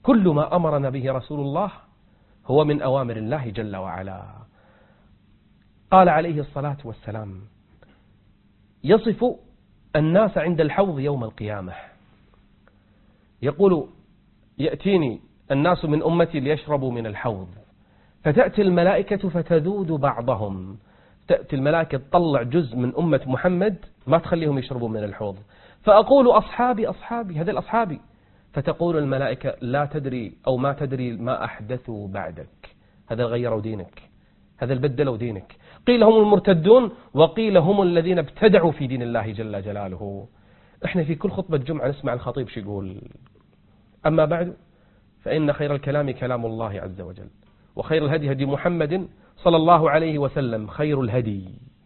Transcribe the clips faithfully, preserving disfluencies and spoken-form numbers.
كل ما أمرنا به رسول الله هو من أوامر الله جل وعلا. قال عليه الصلاة والسلام يصف الناس عند الحوض يوم القيامة، يقول يأتيني الناس من أمتي ليشربوا من الحوض، فتأتي الملائكة فتذود بعضهم، تأتي الملائكة تطلع جزء من أمة محمد ما تخليهم يشربوا من الحوض، فأقول أصحابي أصحابي هذا الأصحابي، فتقول الملائكة لا تدري أو ما تدري ما أحدثوا بعدك، هذا غيروا دينك، هذا البدلوا دينك. قيل هم المرتدون وقيل هم الذين ابتدعوا في دين الله جل جلاله. احنا في كل خطبة جمعة نسمع الخطيب شو يقول: أما بعد فإن خير الكلام كلام الله عز وجل، وخير الهدي هدي محمد صلى الله عليه وسلم، خير الهدي.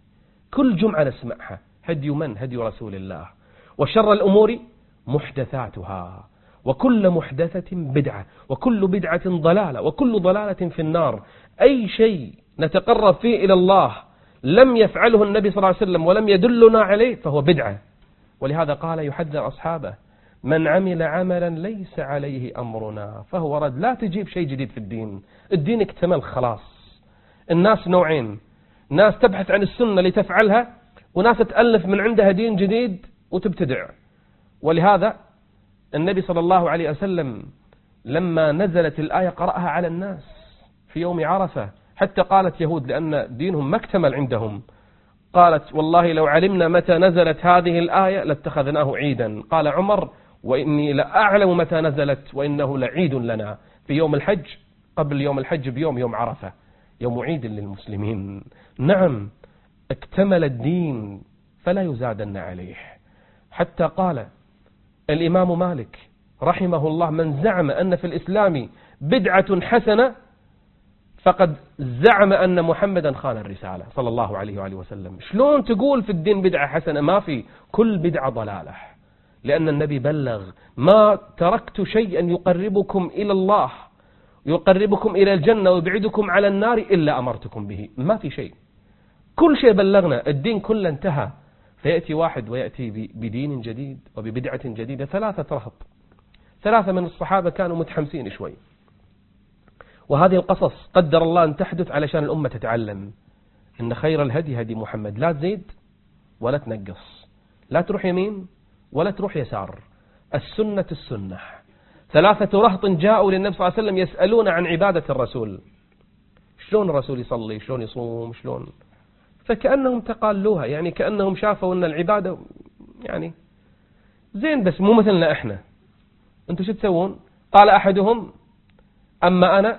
كل جمعة نسمعها، هدي من؟ هدي رسول الله. وشر الأمور محدثاتها، وكل محدثة بدعة، وكل بدعة ضلالة، وكل ضلالة في النار. أي شيء نتقرب فيه إلى الله لم يفعله النبي صلى الله عليه وسلم ولم يدلنا عليه فهو بدعة. ولهذا قال يحذر أصحابه: من عمل عملا ليس عليه أمرنا فهو رد. لا تجيب شيء جديد في الدين، الدين اكتمل خلاص. الناس نوعين: ناس تبحث عن السنة لتفعلها، وناس تألف من عندها دين جديد وتبتدع. ولهذا النبي صلى الله عليه وسلم لما نزلت الآية قرأها على الناس في يوم عرفة، حتى قالت يهود لأن دينهم ما اكتمل عندهم، قالت: والله لو علمنا متى نزلت هذه الآية لاتخذناه عيدا. قال عمر: وإني لأعلم متى نزلت وإنه لعيد لنا، في يوم الحج، قبل يوم الحج بيوم، يوم عرفة، يوم عيد للمسلمين. نعم اكتمل الدين فلا يزادن عليه. حتى قال الإمام مالك رحمه الله: من زعم أن في الإسلام بدعة حسنة فقد زعم أن محمدا خان الرسالة صلى الله عليه وآله وسلم. شلون تقول في الدين بدعة حسنة؟ ما في، كل بدعة ضلالة، لأن النبي بلغ: ما تركت شيئا يقربكم إلى الله يقربكم إلى الجنة ويبعدكم على النار إلا أمرتكم به. ما في شيء، كل شيء بلغنا، الدين كله انتهى. فيأتي واحد ويأتي بدين جديد وببدعة جديدة. ثلاثة رهط، ثلاثة من الصحابة كانوا متحمسين شوي، وهذه القصص قدر الله أن تحدث علشان الأمة تتعلم إن خير الهدي هدي محمد، لا تزيد ولا تنقص، لا تروح يمين ولا تروح يسار، السنة السنة. ثلاثة رهط جاءوا للنبي صلى الله عليه وسلم يسألون عن عبادة الرسول، شلون الرسول يصلي، شلون يصوم، شلون، فكأنهم تقالوها، يعني كأنهم شافوا أن العبادة يعني زين بس مو مثلنا إحنا، أنتوا شو تسوون؟ قال أحدهم: أما أنا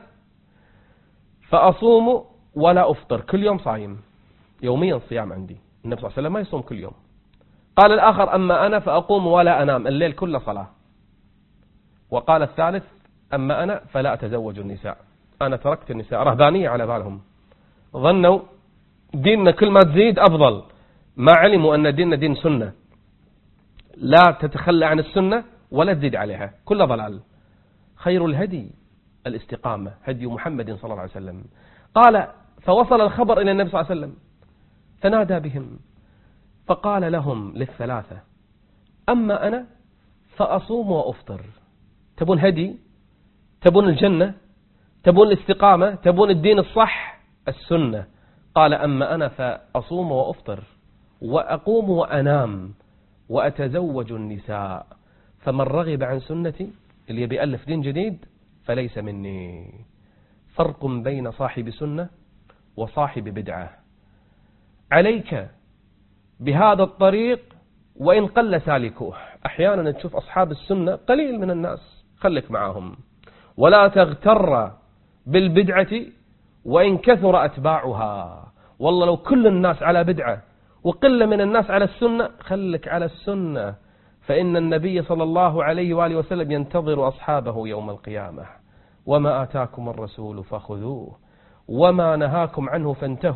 فأصوم ولا أفطر، كل يوم صايم، يوميا صيام عندي. النبي صلى الله عليه وسلم ما يصوم كل يوم. قال الآخر: أما أنا فأقوم ولا أنام، الليل كله صلاة. وقال الثالث: أما أنا فلا أتزوج النساء، أنا تركت النساء. رهبانية على بالهم، ظنوا ديننا كل ما تزيد أفضل، ما علموا أن ديننا دين سنة، لا تتخلى عن السنة ولا تزيد عليها، كل ضلال. خير الهدي الاستقامة، هدي محمد صلى الله عليه وسلم. قال: فوصل الخبر إلى النبي صلى الله عليه وسلم فنادى بهم فقال لهم للثلاثة: أما أنا فأصوم وأفطر. تبون هدي؟ تبون الجنة؟ تبون الاستقامة؟ تبون الدين الصح؟ السنة. قال: أما أنا فأصوم وأفطر وأقوم وأنام وأتزوج النساء، فمن رغب عن سنتي، اللي يبي يألف دين جديد، فليس مني. فرق بين صاحب سنة وصاحب بدعة. عليك بهذا الطريق وإن قل سالكوه. أحيانا تشوف أصحاب السنة قليل من الناس، خلك معهم، ولا تغتر بالبدعة وإن كثر أتباعها. والله لو كل الناس على بدعة وقل من الناس على السنة، خلك على السنة، فإن النبي صلى الله عليه وآله وسلم ينتظر أصحابه يوم القيامة: وما آتاكم الرسول فخذوه وما نهاكم عنه فانتهوا.